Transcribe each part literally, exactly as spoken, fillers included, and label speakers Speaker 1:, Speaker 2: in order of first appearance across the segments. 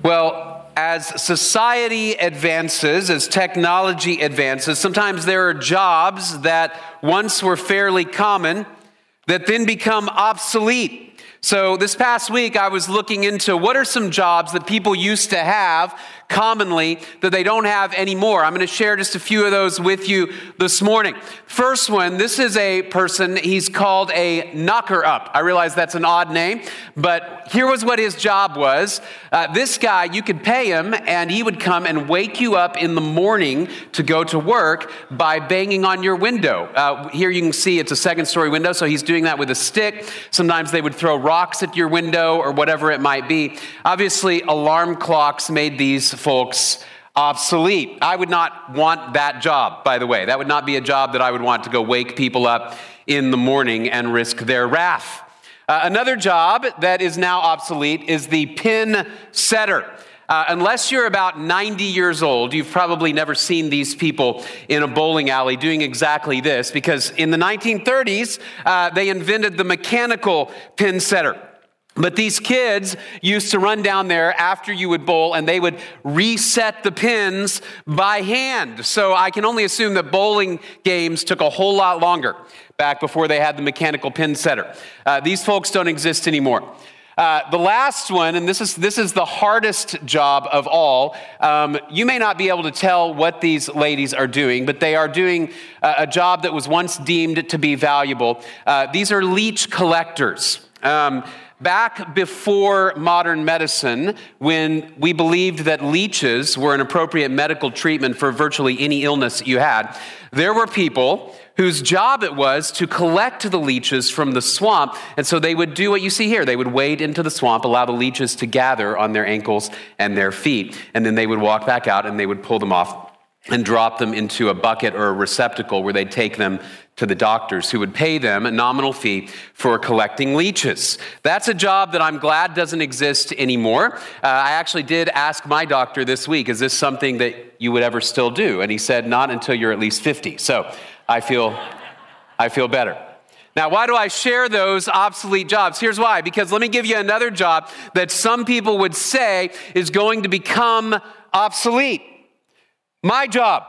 Speaker 1: Well, as society advances, as technology advances, sometimes there are jobs that once were fairly common that then become obsolete. So this past week, I was looking into what are some jobs that people used to have commonly that they don't have anymore. I'm going to share just a few of those with you this morning. First one, this is a person, he's called a knocker-up. I realize that's an odd name, but here was what his job was. Uh, this guy, you could pay him, and he would come and wake you up in the morning to go to work by banging on your window. Uh, here you can see it's a second-story window, so he's doing that with a stick. Sometimes they would throw rocks at your window or whatever it might be. Obviously, alarm clocks made these folks obsolete. I would not want that job, by the way. That would not be a job that I would want to go wake people up in the morning and risk their wrath. Uh, another job that is now obsolete is the pin setter. Uh, unless you're about ninety years old, you've probably never seen these people in a bowling alley doing exactly this, because in the nineteen thirties, uh, they invented the mechanical pin setter. But these kids used to run down there after you would bowl, and they would reset the pins by hand. So I can only assume that bowling games took a whole lot longer back before they had the mechanical pin setter. Uh, these folks don't exist anymore. Uh, the last one, and this is this is the hardest job of all. Um, you may not be able to tell what these ladies are doing, but they are doing a, a job that was once deemed to be valuable. Uh, these are leech collectors. Um, Back before modern medicine, when we believed that leeches were an appropriate medical treatment for virtually any illness you had, there were people whose job it was to collect the leeches from the swamp. And so they would do what you see here. They would wade into the swamp, allow the leeches to gather on their ankles and their feet. And then they would walk back out and they would pull them off and drop them into a bucket or a receptacle where they'd take them to the doctors, who would pay them a nominal fee for collecting leeches. That's a job that I'm glad doesn't exist anymore. Uh, I actually did ask my doctor this week, is this something that you would ever still do? And he said, not until you're at least fifty. So I feel, I feel better. Now, why do I share those obsolete jobs? Here's why. Because let me give you another job that some people would say is going to become obsolete. My job.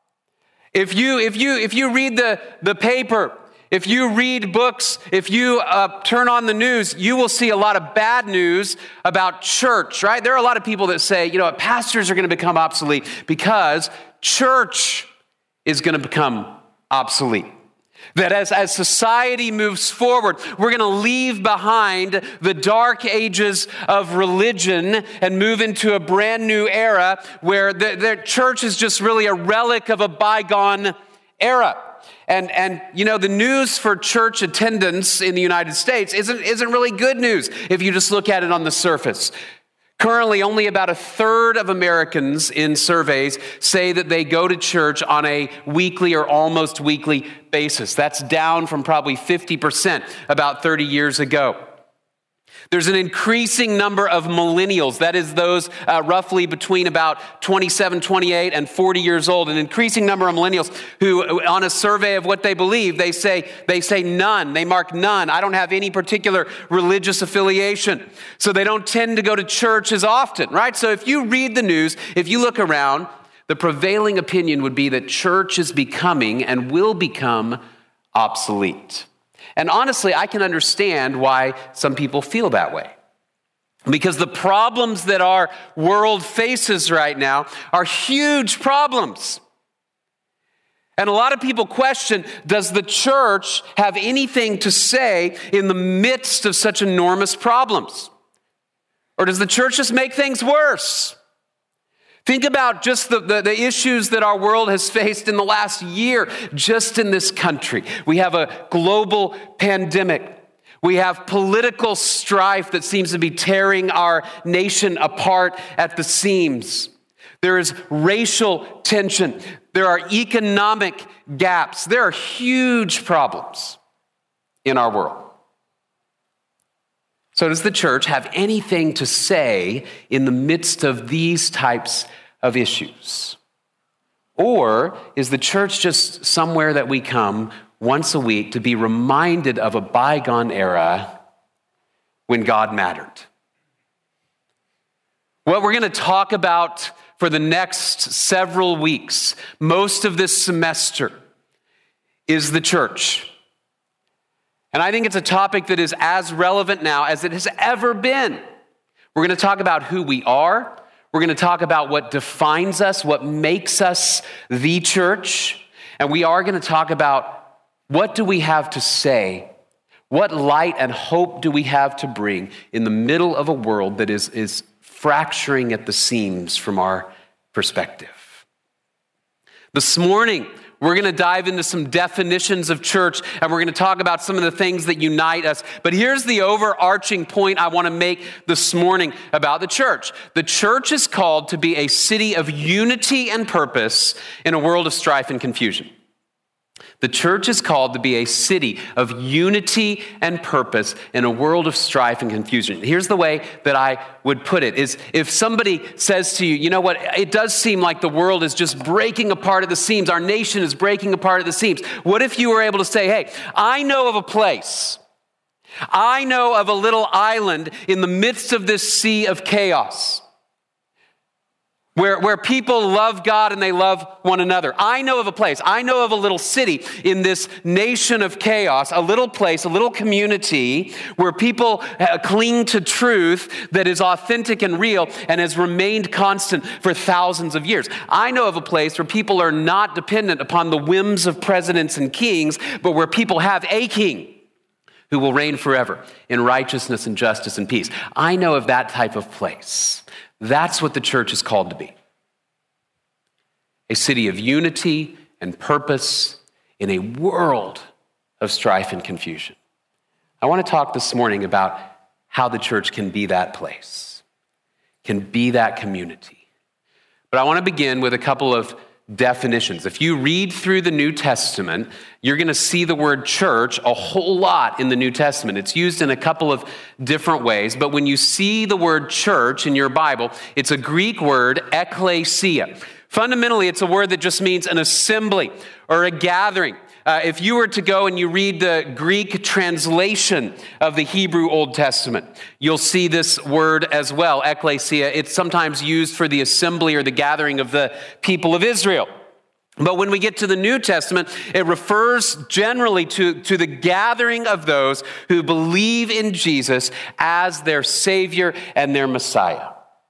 Speaker 1: If you if you if you read the, the paper, if you read books, if you uh, turn on the news, you will see a lot of bad news about church, right? There are a lot of people that say, you know what, pastors are going to become obsolete because church is going to become obsolete. That as, as society moves forward, we're going to leave behind the dark ages of religion and move into a brand new era where the, the church is just really a relic of a bygone era. And, and you know, the news for church attendance in the United States isn't, isn't really good news if you just look at it on the surface. Currently, only about a third of Americans in surveys say that they go to church on a weekly or almost weekly basis. That's down from probably fifty percent about thirty years ago. There's an increasing number of millennials, that is those uh, roughly between about twenty-seven, twenty-eight, and forty years old, an increasing number of millennials who, on a survey of what they believe, they say they say none. They mark none. I don't have any particular religious affiliation. So they don't tend to go to church as often, right? So if you read the news, if you look around, the prevailing opinion would be that church is becoming and will become obsolete. And honestly, I can understand why some people feel that way. Because the problems that our world faces right now are huge problems. And a lot of people question, does the church have anything to say in the midst of such enormous problems? Or does the church just make things worse? Think about just the, the, the issues that our world has faced in the last year, just in this country. We have a global pandemic. We have political strife that seems to be tearing our nation apart at the seams. There is racial tension. There are economic gaps. There are huge problems in our world. So does the church have anything to say in the midst of these types of issues? Or is the church just somewhere that we come once a week to be reminded of a bygone era when God mattered? What we're going to talk about for the next several weeks, most of this semester, is the church. And I think it's a topic that is as relevant now as it has ever been. We're going to talk about who we are. We're going to talk about what defines us, what makes us the church. And we are going to talk about what do we have to say, what light and hope do we have to bring in the middle of a world that is, is fracturing at the seams from our perspective. This morning, we're going to dive into some definitions of church, and we're going to talk about some of the things that unite us. But here's the overarching point I want to make this morning about the church. The church is called to be a city of unity and purpose in a world of strife and confusion. The church is called to be a city of unity and purpose in a world of strife and confusion. Here's the way that I would put it, is if somebody says to you, you know what, it does seem like the world is just breaking apart at the seams. Our nation is breaking apart at the seams. What if you were able to say, hey, I know of a place. I know of a little island in the midst of this sea of chaos. Where, where people love God and they love one another. I know of a place. I know of a little city in this nation of chaos, a little place, a little community where people cling to truth that is authentic and real and has remained constant for thousands of years. I know of a place where people are not dependent upon the whims of presidents and kings, but where people have a king who will reign forever in righteousness and justice and peace. I know of that type of place. That's what the church is called to be. A city of unity and purpose in a world of strife and confusion. I want to talk this morning about how the church can be that place, can be that community. But I want to begin with a couple of definitions. If you read through the New Testament, you're going to see the word church a whole lot in the New Testament. It's used in a couple of different ways, but when you see the word church in your Bible, it's a Greek word, ekklesia. Fundamentally, it's a word that just means an assembly or a gathering. Uh, if you were to go and you read the Greek translation of the Hebrew Old Testament, you'll see this word as well, ekklesia. It's sometimes used for the assembly or the gathering of the people of Israel. But when we get to the New Testament, it refers generally to, to the gathering of those who believe in Jesus as their Savior and their Messiah.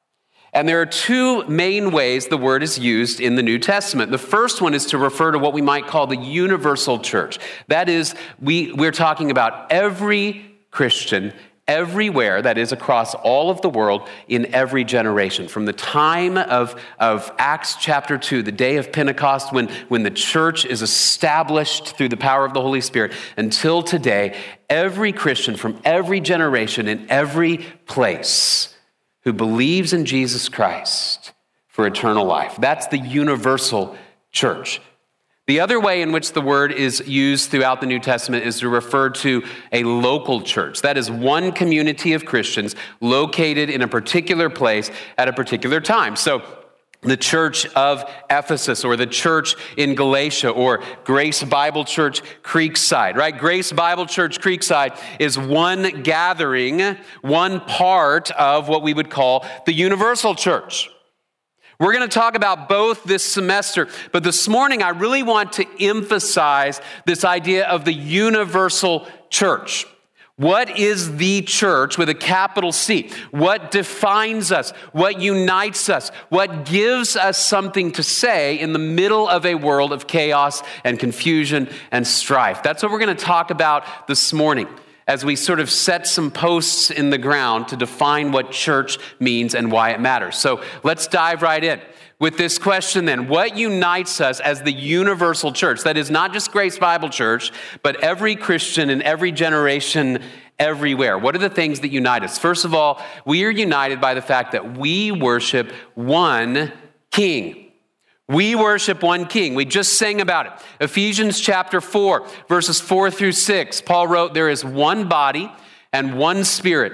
Speaker 1: And there are two main ways the word is used in the New Testament. The first one is to refer to what we might call the universal church. That is, we, we're talking about every Christian everywhere, that is, across all of the world, in every generation. From the time of, of Acts chapter two, the day of Pentecost, when, when the church is established through the power of the Holy Spirit, until today, every Christian from every generation in every place who believes in Jesus Christ for eternal life. That's the universal church. The other way in which the word is used throughout the New Testament is to refer to a local church. That is one community of Christians located in a particular place at a particular time. So the church of Ephesus, or the church in Galatia, or Grace Bible Church Creekside, right? Grace Bible Church Creekside is one gathering, one part of what we would call the universal church. We're going to talk about both this semester, but this morning I really want to emphasize this idea of the universal church. What is the church with a capital C? What defines us? What unites us? What gives us something to say in the middle of a world of chaos and confusion and strife? That's what we're going to talk about this morning as we sort of set some posts in the ground to define what church means and why it matters. So let's dive right in with this question then. What unites us as the universal church? That is not just Grace Bible Church, but every Christian in every generation, everywhere. What are the things that unite us? First of all, we are united by the fact that we worship one King. We worship one King. We just sang about it. Ephesians chapter four, verses four through six. Paul wrote, "There is one body and one Spirit,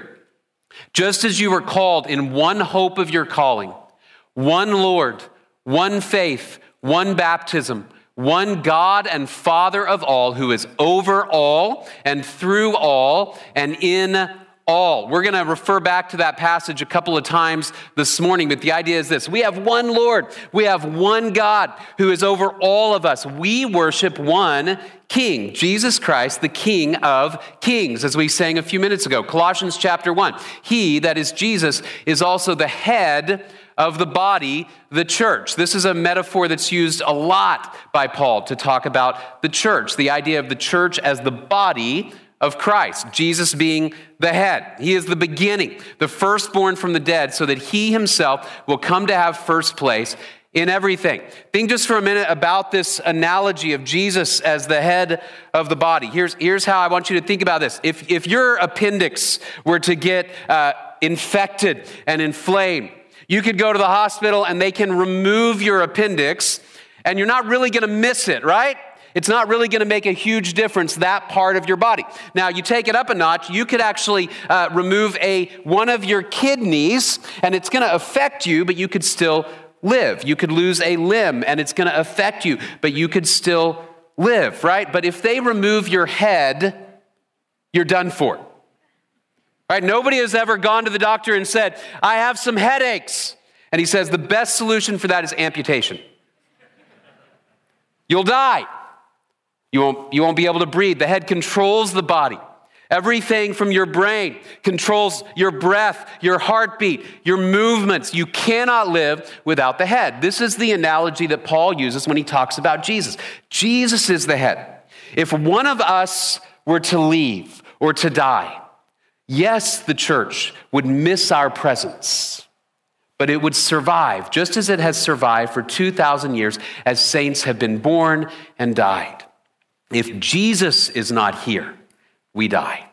Speaker 1: just as you were called in one hope of your calling. One Lord, one faith, one baptism, one God and Father of all, who is over all and through all and in all. We're going to refer back to that passage a couple of times this morning, but the idea is this. We have one Lord. We have one God who is over all of us. We worship one King, Jesus Christ, the King of Kings, as we sang a few minutes ago. Colossians chapter one. He, that is Jesus, is also the head of the body, the church. This is a metaphor that's used a lot by Paul to talk about the church, the idea of the church as the body of Christ, Jesus being the head. He is the beginning, the firstborn from the dead, so that he himself will come to have first place in everything. Think just for a minute about this analogy of Jesus as the head of the body. Here's, here's how I want you to think about this. If, if your appendix were to get uh, infected and inflamed, you could go to the hospital and they can remove your appendix and you're not really going to miss it, right? It's not really going to make a huge difference, that part of your body. Now, you take it up a notch, you could actually uh, remove a one of your kidneys, and it's going to affect you, but you could still live. You could lose a limb, and it's going to affect you, but you could still live, right? But if they remove your head, you're done for. Right? Nobody has ever gone to the doctor and said, I have some headaches. And he says the best solution for that is amputation. You'll die. You won't, you won't be able to breathe. The head controls the body. Everything from your brain controls your breath, your heartbeat, your movements. You cannot live without the head. This is the analogy that Paul uses when he talks about Jesus. Jesus is the head. If one of us were to leave or to die, yes, the church would miss our presence, but it would survive just as it has survived for two thousand years as saints have been born and died. If Jesus is not here, we die.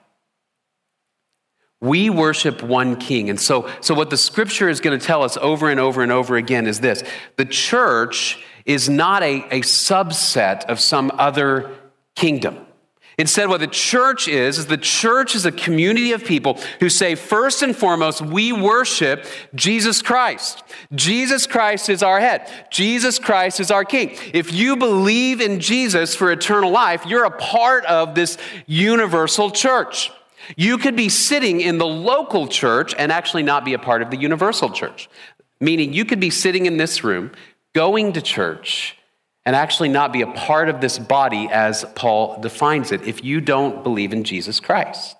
Speaker 1: We worship one King. And so, so what the scripture is going to tell us over and over and over again is this. The church is not a, a subset of some other kingdom. Instead, what the church is, is the church is a community of people who say, first and foremost, we worship Jesus Christ. Jesus Christ is our head. Jesus Christ is our King. If you believe in Jesus for eternal life, you're a part of this universal church. You could be sitting in the local church and actually not be a part of the universal church. Meaning you could be sitting in this room, going to church, and actually not be a part of this body as Paul defines it if you don't believe in Jesus Christ.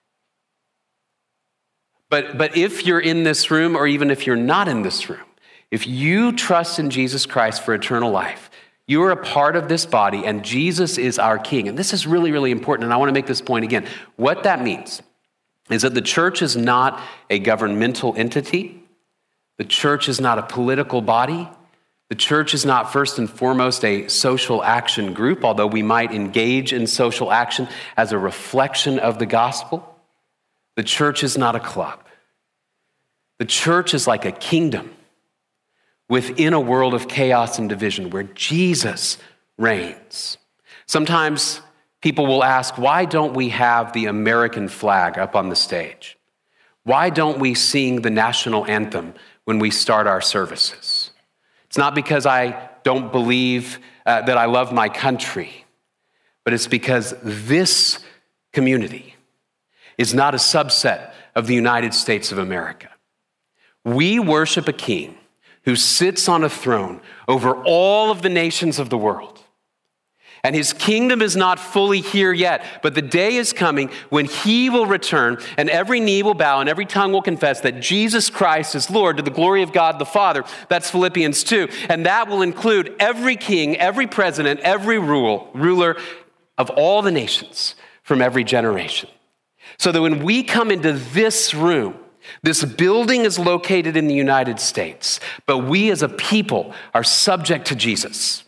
Speaker 1: But, but if you're in this room, or even if you're not in this room, if you trust in Jesus Christ for eternal life, you are a part of this body, and Jesus is our King. And this is really, really important, and I want to make this point again. What that means is that the church is not a governmental entity. The church is not a political body. The church is not first and foremost a social action group, although we might engage in social action as a reflection of the gospel. The church is not a club. The church is like a kingdom within a world of chaos and division where Jesus reigns. Sometimes people will ask, why don't we have the American flag up on the stage? Why don't we sing the national anthem when we start our services? It's not because I don't believe uh, that I love my country, but it's because this community is not a subset of the United States of America. We worship a king who sits on a throne over all of the nations of the world. And his kingdom is not fully here yet, but the day is coming when he will return and every knee will bow and every tongue will confess that Jesus Christ is Lord to the glory of God the Father. That's Philippians two. And that will include every king, every president, every rule, ruler of all the nations from every generation. So that when we come into this room, this building is located in the United States, but we as a people are subject to Jesus.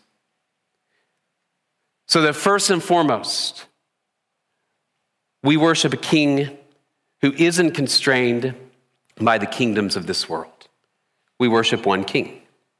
Speaker 1: So that first and foremost, we worship a king who isn't constrained by the kingdoms of this world. We worship one king.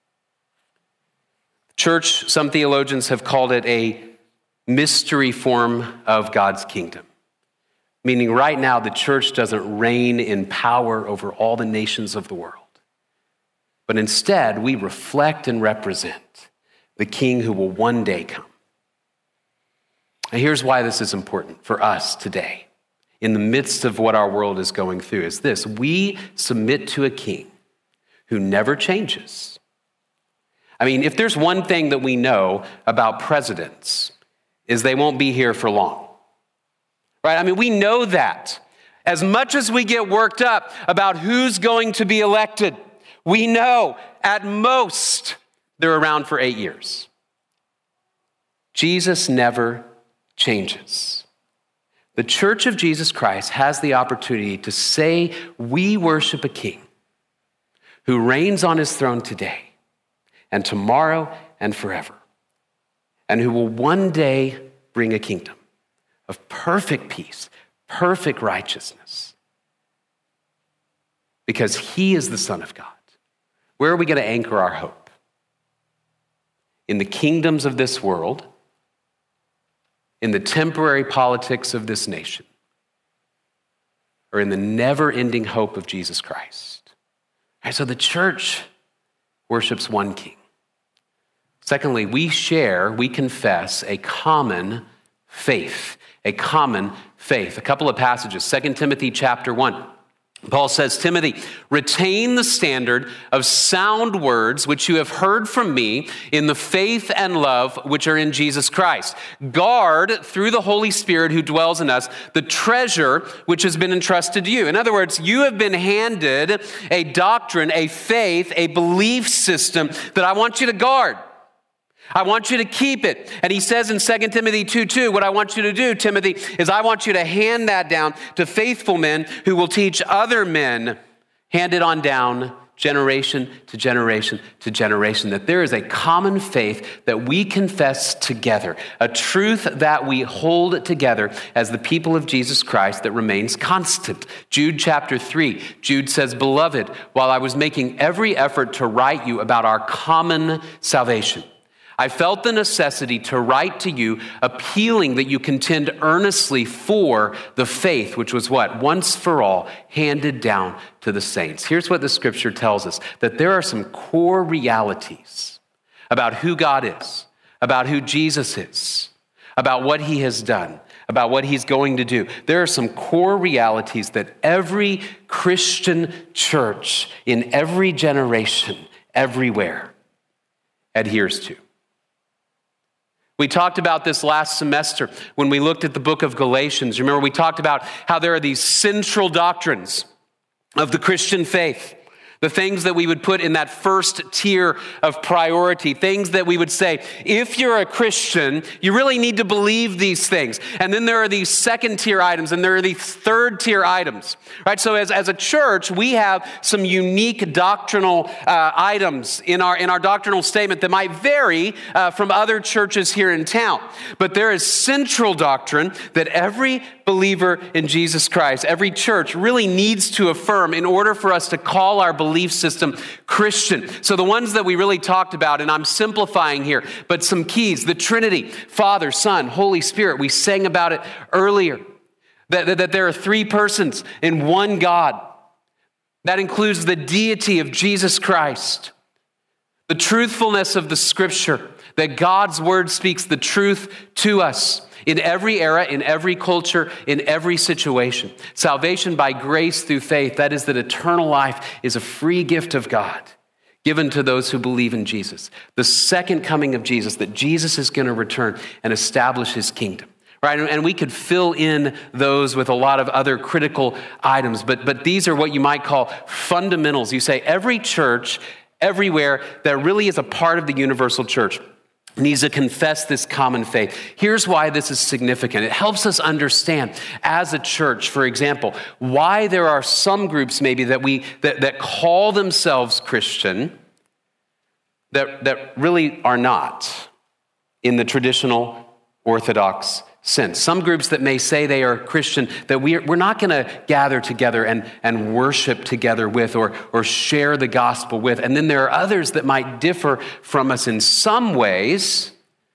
Speaker 1: Church, some theologians have called it a mystery form of God's kingdom. Meaning right now, the church doesn't reign in power over all the nations of the world. But instead, we reflect and represent the king who will one day come. And here's why this is important for us today. in the midst of what our world is going through is this: we submit to a king who never changes. I mean, if there's one thing that we know about presidents, is they won't be here for long, right? I mean, we know that. As much as we get worked up about who's going to be elected, we know at most they're around for eight years. Jesus never changes. The Church of Jesus Christ has the opportunity to say we worship a king who reigns on his throne today and tomorrow and forever, and who will one day bring a kingdom of perfect peace, perfect righteousness, because he is the Son of God. Where are we going to anchor our hope? In the kingdoms of this world, in the temporary politics of this nation, or in the never-ending hope of Jesus Christ? All right, so the church worships one king. Secondly, we share, we confess a common faith, a common faith. A couple of passages, Second Timothy chapter one. Paul says, Timothy, retain the standard of sound words which you have heard from me in the faith and love which are in Jesus Christ. Guard through the Holy Spirit who dwells in us the treasure which has been entrusted to you. In other words, you have been handed a doctrine, a faith, a belief system that I want you to guard. I want you to keep it. And he says in Second Timothy two two, what I want you to do, Timothy, is I want you to hand that down to faithful men who will teach other men, hand it on down, generation to generation to generation, that there is a common faith that we confess together, a truth that we hold together as the people of Jesus Christ that remains constant. Jude chapter three, Jude says, beloved, while I was making every effort to write you about our common salvation, I felt the necessity to write to you, appealing that you contend earnestly for the faith, which was what? Once for all, handed down to the saints. Here's what the scripture tells us, that there are some core realities about who God is, about who Jesus is, about what he has done, about what he's going to do. There are some core realities that every Christian church in every generation, everywhere, adheres to. We talked about this last semester when we looked at the book of Galatians. Remember, we talked about how there are these central doctrines of the Christian faith, the things that we would put in that first tier of priority, things that we would say, if you're a Christian, you really need to believe these things. And then there are these second tier items, and there are these third tier items, right? So as, as a church, we have some unique doctrinal uh, items in our, in our doctrinal statement that might vary uh, from other churches here in town. But there is central doctrine that every believer in Jesus Christ, every church really needs to affirm in order for us to call our belief system Christian. So the ones that we really talked about, and I'm simplifying here, but some keys: the Trinity, Father, Son, Holy Spirit. We sang about it earlier, that, that, that there are three persons in one God. That includes the deity of Jesus Christ, the truthfulness of the scripture, that God's word speaks the truth to us in every era, in every culture, in every situation. Salvation by grace through faith, that is that eternal life is a free gift of God given to those who believe in Jesus. The second coming of Jesus, that Jesus is going to return and establish his kingdom. Right? And we could fill in those with a lot of other critical items, but, but these are what you might call fundamentals. You say every church, everywhere, that really is a part of the universal church needs to confess this common faith. Here's why this is significant. It helps us understand as a church, for example, why there are some groups maybe that we that, that call themselves Christian that, that really are not in the traditional Orthodox sense. Some groups that may say they are Christian that we are, we're not going to gather together and, and worship together with or, or share the gospel with. And then there are others that might differ from us in some ways,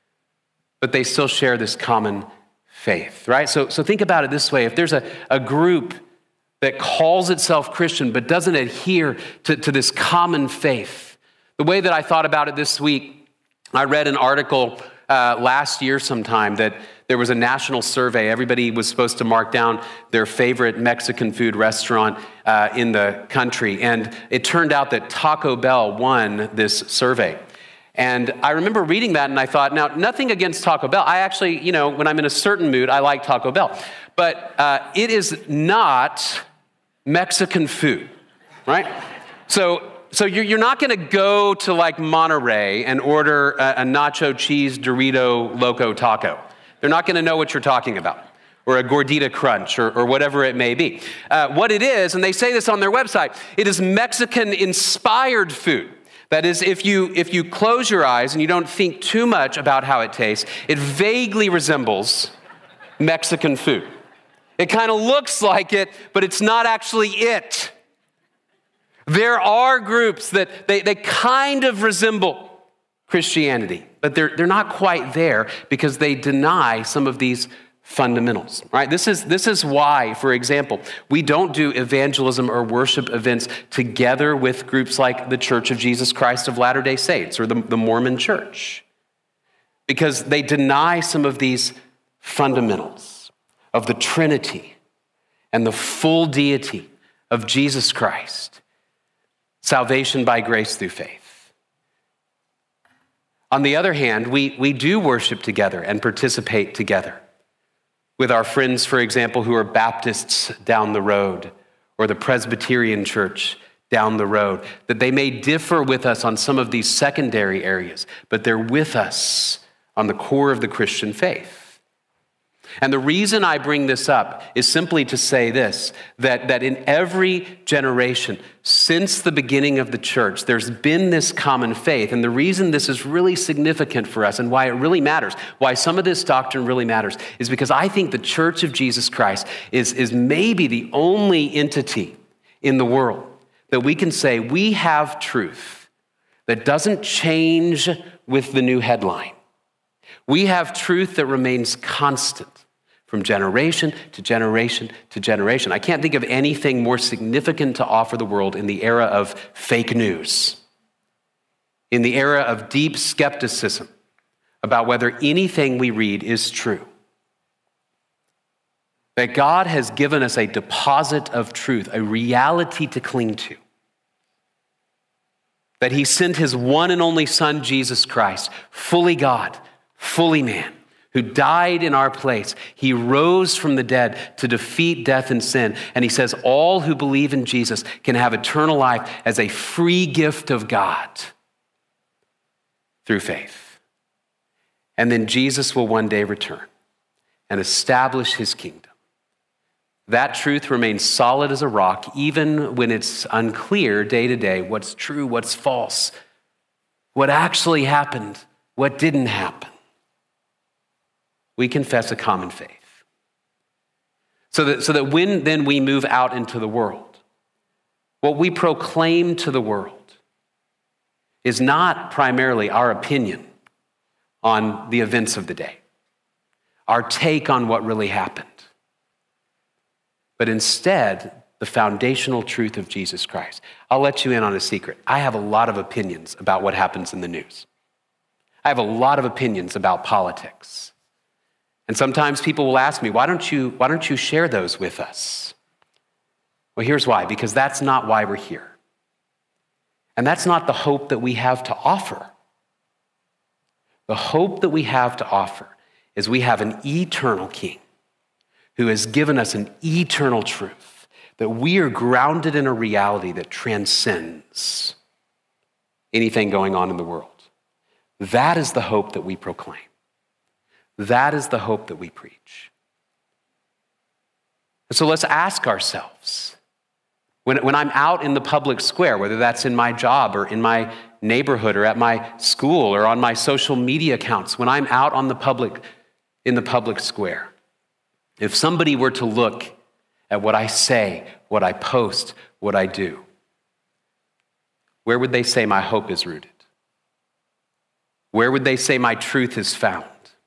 Speaker 1: but they still share this common faith, right? So, so think about it this way. If there's a, a group that calls itself Christian but doesn't adhere to, to this common faith, the way that I thought about it this week, I read an article uh, last year sometime that there was a national survey. Everybody was supposed to mark down their favorite Mexican food restaurant uh, in the country. And it turned out that Taco Bell won this survey. And I remember reading that and I thought, now, nothing against Taco Bell. I actually, you know, when I'm in a certain mood, I like Taco Bell. But uh, it is not Mexican food, right? So, so you're, you're not going to go to like Monterey and order a, a nacho cheese Dorito Loco taco. They're not going to know what you're talking about, or a gordita crunch, or, or whatever it may be. Uh, what it is, and they say this on their website, it is Mexican-inspired food. That is, if you if you close your eyes and you don't think too much about how it tastes, it vaguely resembles Mexican food. It kind of looks like it, but it's not actually it. There are groups that they, they kind of resemble Christianity, but they're, they're not quite there because they deny some of these fundamentals, right? This is, this is why, for example, we don't do evangelism or worship events together with groups like the Church of Jesus Christ of Latter-day Saints or the, the Mormon Church, because they deny some of these fundamentals of the Trinity and the full deity of Jesus Christ, salvation by grace through faith. On the other hand, we, we do worship together and participate together with our friends, for example, who are Baptists down the road, or the Presbyterian Church down the road, that they may differ with us on some of these secondary areas, but they're with us on the core of the Christian faith. And the reason I bring this up is simply to say this, that, that in every generation since the beginning of the church, there's been this common faith. And the reason this is really significant for us and why it really matters, why some of this doctrine really matters, is because I think the Church of Jesus Christ is, is maybe the only entity in the world that we can say we have truth that doesn't change with the new headline. We have truth that remains constant from generation to generation to generation. I can't think of anything more significant to offer the world in the era of fake news, in the era of deep skepticism about whether anything we read is true. That God has given us a deposit of truth, a reality to cling to. That he sent his one and only Son, Jesus Christ, fully God, fully man, who died in our place. He rose from the dead to defeat death and sin. And he says all who believe in Jesus can have eternal life as a free gift of God through faith. And then Jesus will one day return and establish his kingdom. That truth remains solid as a rock, even when it's unclear day to day what's true, what's false, what actually happened, what didn't happen. We confess a common faith. So that, so that when then we move out into the world, what we proclaim to the world is not primarily our opinion on the events of the day, our take on what really happened, but instead the foundational truth of Jesus Christ. I'll let you in on a secret. I have a lot of opinions about what happens in the news. I have a lot of opinions about politics. And sometimes people will ask me, why don't you, why don't you share those with us? Well, here's why, because that's not why we're here. And that's not the hope that we have to offer. The hope that we have to offer is we have an eternal King who has given us an eternal truth, that we are grounded in a reality that transcends anything going on in the world. That is the hope that we proclaim. That is the hope that we preach. And so let's ask ourselves, when, when I'm out in the public square, whether that's in my job or in my neighborhood or at my school or on my social media accounts, when I'm out on the public, in the public square, if somebody were to look at what I say, what I post, what I do, where would they say my hope is rooted? Where would they say my truth is found?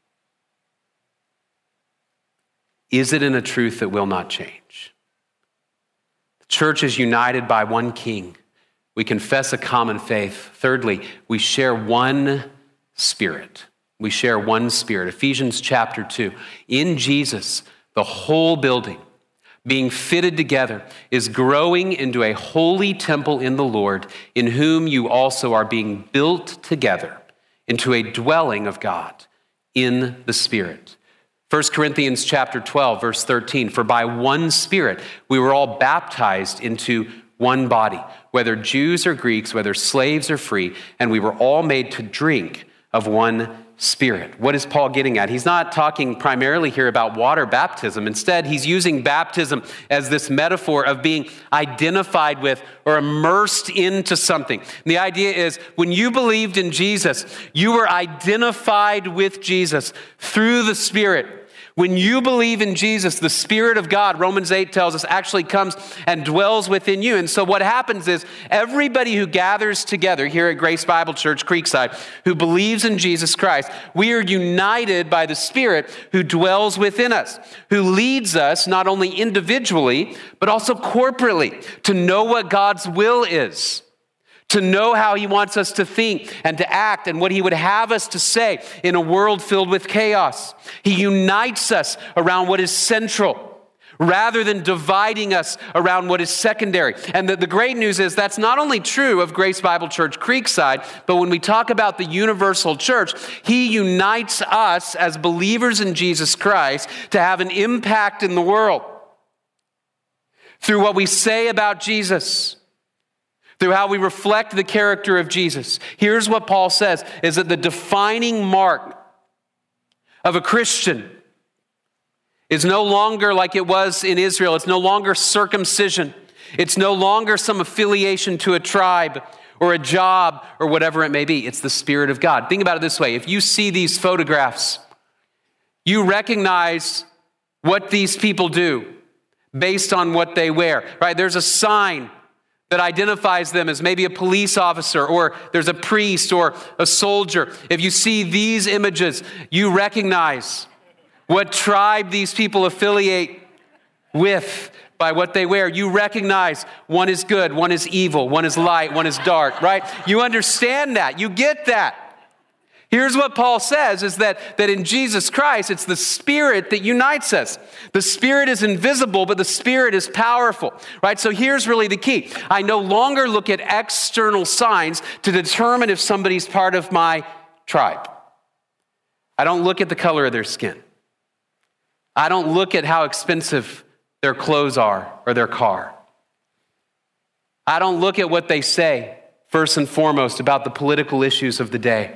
Speaker 1: Is it in a truth that will not change? The church is united by one King. We confess a common faith. Thirdly, we share one Spirit, We share one Spirit. Ephesians chapter two. In Jesus, the whole building, being fitted together, is growing into a holy temple in the Lord, in whom you also are being built together into a dwelling of God in the Spirit. First Corinthians chapter twelve, verse thirteen, for by one Spirit we were all baptized into one body, whether Jews or Greeks, whether slaves or free, and we were all made to drink of one Spirit. What is Paul getting at? He's not talking primarily here about water baptism. Instead, he's using baptism as this metaphor of being identified with or immersed into something. And the idea is when you believed in Jesus, you were identified with Jesus through the Spirit. When you believe in Jesus, the Spirit of God, Romans eight tells us, actually comes and dwells within you. And so what happens is everybody who gathers together here at Grace Bible Church, Creekside, who believes in Jesus Christ, we are united by the Spirit who dwells within us, who leads us not only individually, but also corporately to know what God's will is, to know how he wants us to think and to act and what he would have us to say in a world filled with chaos. He unites us around what is central rather than dividing us around what is secondary. And the, the great news is that's not only true of Grace Bible Church Creekside, but when we talk about the universal church, he unites us as believers in Jesus Christ to have an impact in the world through what we say about Jesus, through how we reflect the character of Jesus. Here's what Paul says, is that the defining mark of a Christian is no longer like it was in Israel. It's no longer circumcision. It's no longer some affiliation to a tribe or a job or whatever it may be. It's the Spirit of God. Think about it this way. If you see these photographs, you recognize what these people do based on what they wear, right? There's a sign that identifies them as maybe a police officer, or there's a priest or a soldier. If you see these images, you recognize what tribe these people affiliate with by what they wear. You recognize one is good, one is evil, one is light, one is dark, right? You understand that. You get that. Here's what Paul says is that, that in Jesus Christ, it's the Spirit that unites us. The Spirit is invisible, but the Spirit is powerful, right? So here's really the key. I no longer look at external signs to determine if somebody's part of my tribe. I don't look at the color of their skin. I don't look at how expensive their clothes are or their car. I don't look at what they say, first and foremost, about the political issues of the day.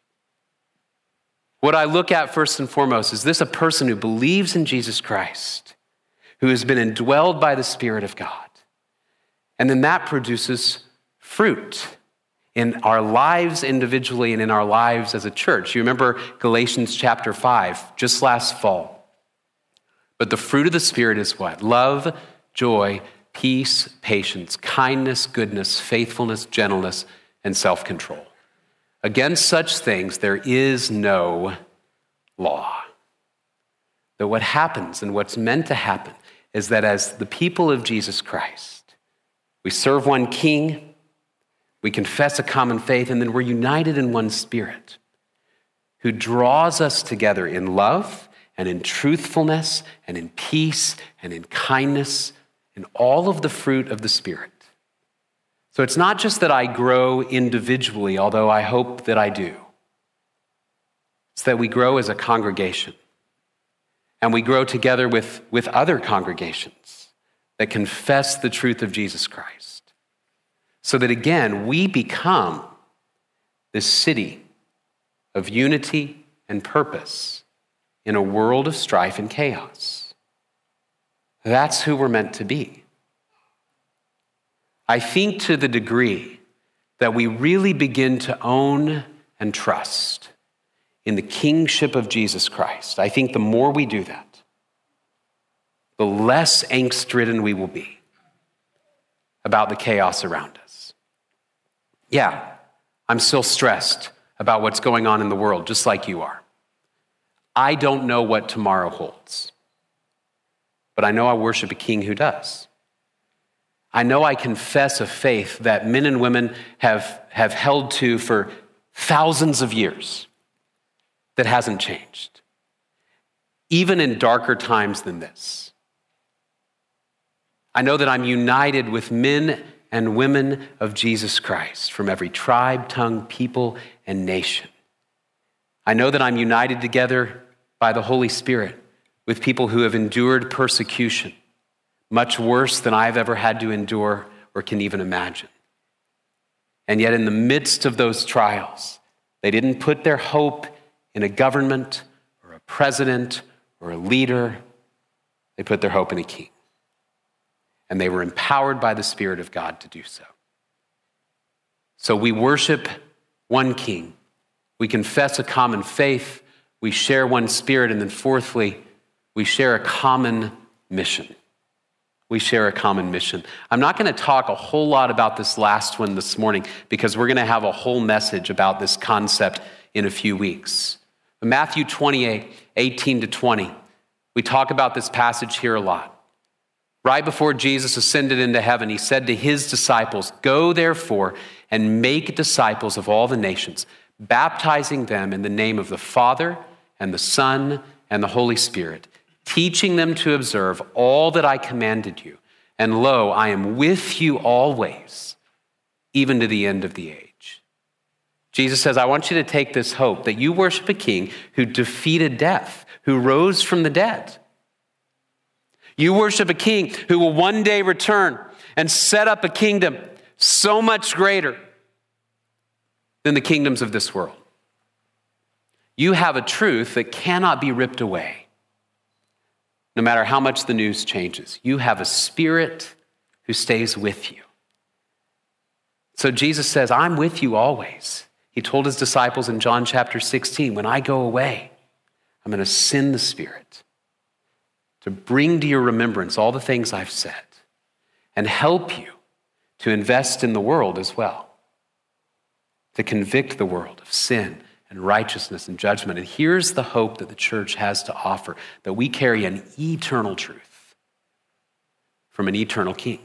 Speaker 1: What I look at first and foremost, is this a person who believes in Jesus Christ, who has been indwelled by the Spirit of God? And then that produces fruit in our lives individually and in our lives as a church. You remember Galatians chapter five, just last fall. But the fruit of the Spirit is what? Love, joy, peace, patience, kindness, goodness, faithfulness, gentleness, and self-control. Against such things, there is no law. But what happens and what's meant to happen is that as the people of Jesus Christ, we serve one King, we confess a common faith, and then we're united in one Spirit who draws us together in love and in truthfulness and in peace and in kindness and all of the fruit of the Spirit. So it's not just that I grow individually, although I hope that I do. It's that we grow as a congregation. And we grow together with, with other congregations that confess the truth of Jesus Christ. So that again, we become this city of unity and purpose in a world of strife and chaos. That's who we're meant to be. I think to the degree that we really begin to own and trust in the kingship of Jesus Christ, I think the more we do that, the less angst-ridden we will be about the chaos around us. Yeah, I'm still stressed about what's going on in the world, just like you are. I don't know what tomorrow holds, but I know I worship a king who does. I know I confess a faith that men and women have, have held to for thousands of years. that hasn't changed, even in darker times than this. I know that I'm united with men and women of Jesus Christ from every tribe, tongue, people, and nation. I know that I'm united together by the Holy Spirit with people who have endured persecution, much worse than I've ever had to endure or can even imagine. And yet in the midst of those trials, they didn't put their hope in a government or a president or a leader. They put their hope in a king. And they were empowered by the Spirit of God to do so. So we worship one king. We confess a common faith. We share one spirit. And then fourthly, we share a common mission. We share a common mission. I'm not going to talk a whole lot about this last one this morning because we're going to have a whole message about this concept in a few weeks. But Matthew twenty-eight, eighteen to twenty, we talk about this passage here a lot. Right before Jesus ascended into heaven, he said to his disciples, "Go therefore and make disciples of all the nations, baptizing them in the name of the Father and the Son and the Holy Spirit, teaching them to observe all that I commanded you. And lo, I am with you always, even to the end of the age." Jesus says, I want you to take this hope that you worship a king who defeated death, who rose from the dead. You worship a king who will one day return and set up a kingdom so much greater than the kingdoms of this world. You have a truth that cannot be ripped away, no matter how much the news changes. You have a Spirit who stays with you. So Jesus says, I'm with you always. He told his disciples in John chapter sixteen, when I go away, I'm going to send the Spirit to bring to your remembrance all the things I've said and help you to invest in the world as well, to convict the world of sin and righteousness and judgment. And here's the hope that the church has to offer, that we carry an eternal truth from an eternal king.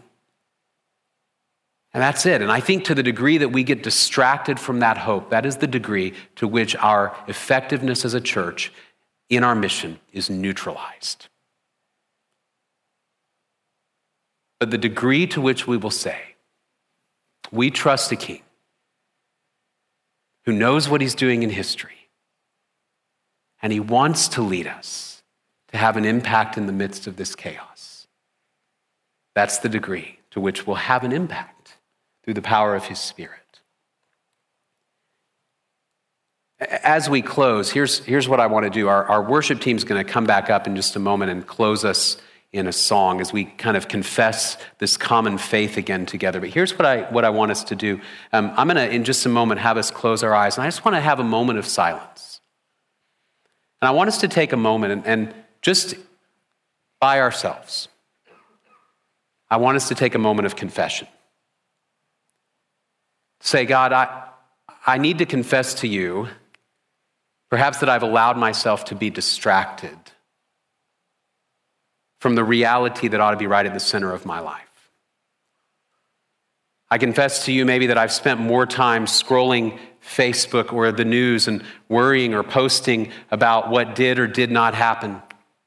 Speaker 1: And that's it. And I think to the degree that we get distracted from that hope, that is the degree to which our effectiveness as a church in our mission is neutralized. But the degree to which we will say, we trust a king who knows what he's doing in history, and he wants to lead us to have an impact in the midst of this chaos. That's the degree to which we'll have an impact through the power of his Spirit. As we close, here's, here's what I want to do. Our, our worship team's going to come back up in just a moment and close us in a song as we kind of confess this common faith again together. But here's what I what I want us to do. Um, I'm going to, in just a moment, have us close our eyes. And I just want to have a moment of silence. And I want us to take a moment and, and just by ourselves, I want us to take a moment of confession. Say, God, I, I need to confess to you, perhaps that I've allowed myself to be distracted from the reality that ought to be right at the center of my life. I confess to you maybe that I've spent more time scrolling Facebook or the news and worrying or posting about what did or did not happen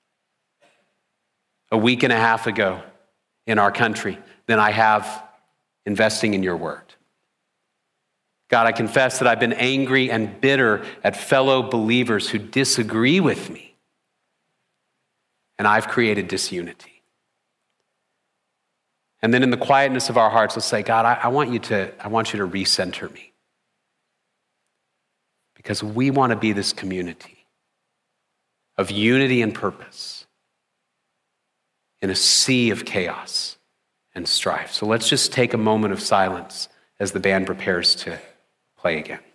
Speaker 1: a week and a half ago in our country than I have investing in your word. God, I confess that I've been angry and bitter at fellow believers who disagree with me. And I've created disunity. And then in the quietness of our hearts, let's say, God, I, I want you to, I want you to recenter me. Because we want to be this community of unity and purpose in a sea of chaos and strife. So let's just take a moment of silence as the band prepares to play again.